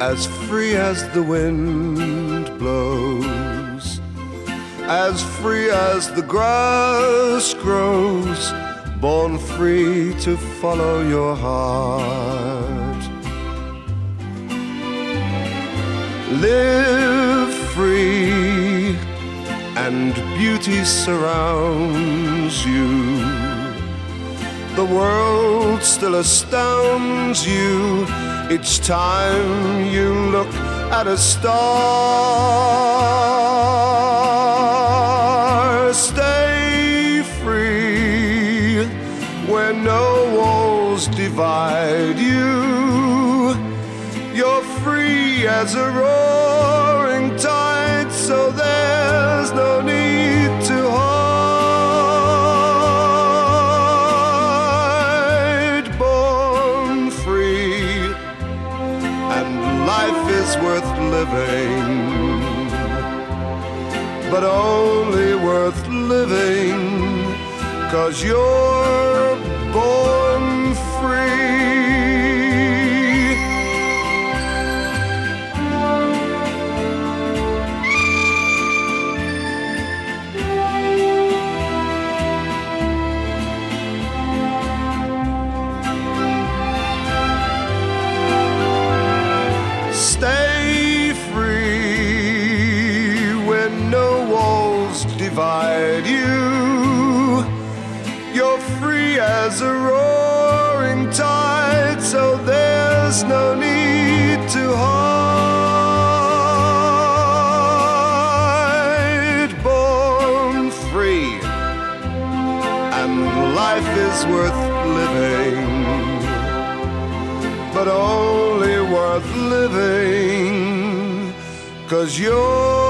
as free as the wind blows, as free as the grass grows, born free to follow your heart. Live free and beauty surrounds you. The world still astounds you each time you look at a star. Stay free where no walls divide you. You're free as a roaring tide, so there's no need to hide. Born free, and life is worth living, but only worth living 'cause you're born free. Stay free when no walls divide you. You're free as a roaring tide, so there's no need to hide. Born free, and life is worth living, but only worth living 'cause you're